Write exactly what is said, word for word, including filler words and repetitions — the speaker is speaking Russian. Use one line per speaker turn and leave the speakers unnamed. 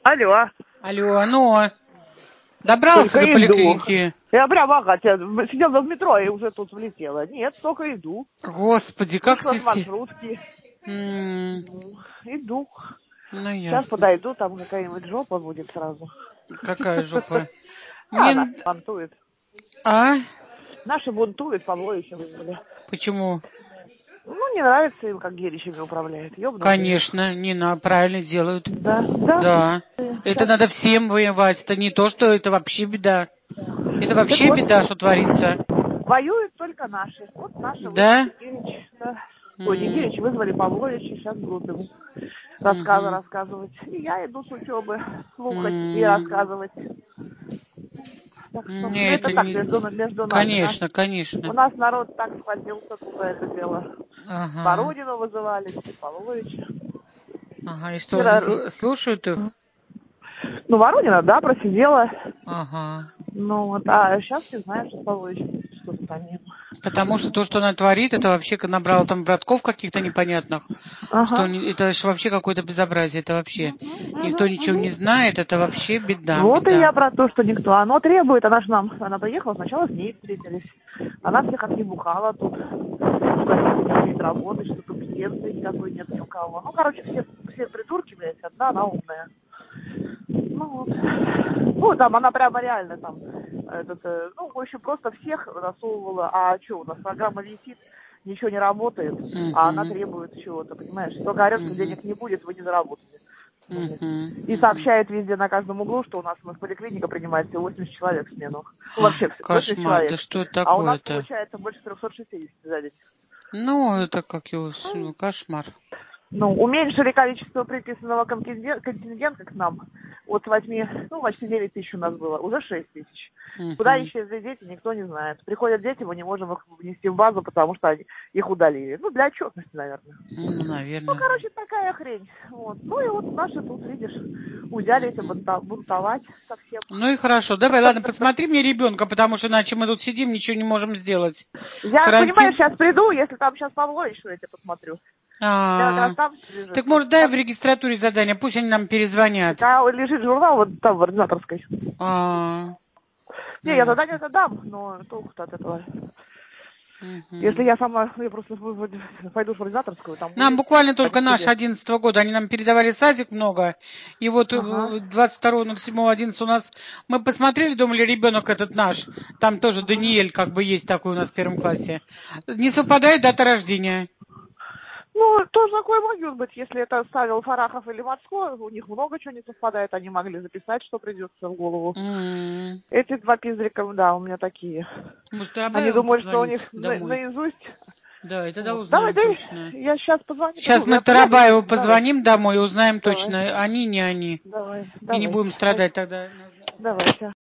Алло.
Алло, ну, добрался
Только
до
иду.
поликлиники?
Я прямо, ага, сидела в метро и уже тут влетела. Нет, только иду.
Господи, как
Вышла с
свести?
маршрутки.
М,
Ну, иду.
Ну,
Сейчас
ясно.
подойду, там какая-нибудь жопа будет сразу.
Какая жопа?
А, она
Мне...
бунтует.
А?
Наши бунтуют, Павловича вызвали.
Почему?
Ну, не нравится им, как Геричами управляет. Ёбнутые.
Конечно, не на, правильно делают.
Да, да.
Да. Это
Сейчас.
надо всем воевать. Это не то, что это вообще беда. Это
Так
вообще
вот,
беда, что творится.
воюют только наши. Вот наши
Да?
вызвали Герич. Да. Ой, не
М,
Герич, вызвали Павловича, сейчас будут ему рассказы
мгм,
рассказывать. И я иду с учебы слухать и
м.
рассказывать. Так что, ну
Не,
это
это
так, между,
не...
между нами. Наш,
Конечно, конечно.
у нас народ так схватился тут за это дело.
Ага.
Боронину вызывали, и Павловича.
Ага, и что, они
Вчера-
слу- слушают их?
Ну, Воронина, да, просидела.
Ага.
Ну вот, а сейчас не знаю, что с Павловичем, что-то там нет.
Потому что то, что она творит, это вообще набрала там братков каких-то непонятных, что
Ага.
не- это ж вообще какое-то безобразие, это вообще.
Мгм,
Никто
мгм,
ничего не
мгм.
знает, это вообще беда,
Вот и
беда.
я про то, что никто. Оно требует, она же нам, она приехала, сначала с ней встретились. Она всех отъебухала тут. Что нет работы, что компетенции никакой нет ни у кого. Ну, короче, все, все придурки, блядь, одна она умная. Ну, вот. Ну, там она прямо реально там, этот, э, ну, в общем, просто всех засовывала. А что, у нас программа висит, ничего не работает, а она
Угу,
требует чего-то, понимаешь? Только орет, что
угу,
денег не будет, вы не заработаете. Вот.
угу,
И
угу.
сообщает везде на каждом углу, что у нас, у нас поликлиника принимает всего восемьдесят человек в смену. Ну, вообще, восемьдесят
Кошмар, да
человек.
что это
А у нас
такое-то?
получается больше триста шестьдесят за день.
Ну, это как его, с- ну, кошмар.
Ну, уменьшили количество приписанного континген- контингента к нам. Вот с восьми, ну, почти девять тысяч у нас было, уже шесть тысяч. Куда
Угу.
исчезли дети, никто не знает. Приходят дети, мы не можем их внести в базу, потому что они, их удалили. Ну, для отчетности, наверное.
Ну,
Ну,
наверное.
короче, такая хрень. Вот. Ну, и вот наши тут, видишь, взялись
Угу.
бунта- бунтовать совсем.
Ну и хорошо. Давай, ладно, посмотри мне ребенка, потому что иначе мы тут сидим, ничего не можем сделать.
Я, понимаешь,
Карантин.
сейчас приду, если там сейчас Павлович, что я тебе посмотрю. Я как раз
А,
там лежит.
так может дай в
Там,
регистратуре задание, пусть они нам
так,
перезвонят.
а лежит журнал вот там, в ординаторской.
А, ну
Не, я задание
ясно.
это дам, но толку-то от этого. Если
Мгм.
я сама, я просто в- в- пойду в координаторскую, там
Нам
будет
буквально только
один
наш
студент.
одиннадцатого года, они нам передавали садик много, и вот
Ага.
э, двадцать второго ноль седьмого одиннадцатого у нас, мы посмотрели, думали, ребенок этот наш, там тоже
Ага.
Даниэль как бы есть такой у нас в первом классе. Не совпадает дата рождения.
Ну, тоже такое может быть, если это ставил Фарахов или Морской, у них много чего не совпадает, они могли записать, что придется в голову.
М.
Эти два пиздрика, да, у меня такие.
Может,
Они
Тарабаеву
думают, что у
позвонить
них на-
домой?
наизусть.
Да, и тогда
Вот. Давай,
узнаем
дай,
точно.
я сейчас позвоню.
Сейчас
Ну,
мы
я приеду,
Тарабаеву
давай,
позвоним домой и узнаем
давай,
точно, они, не они.
давай,
И не
давай,
будем страдать тогда.
давай, сейчас.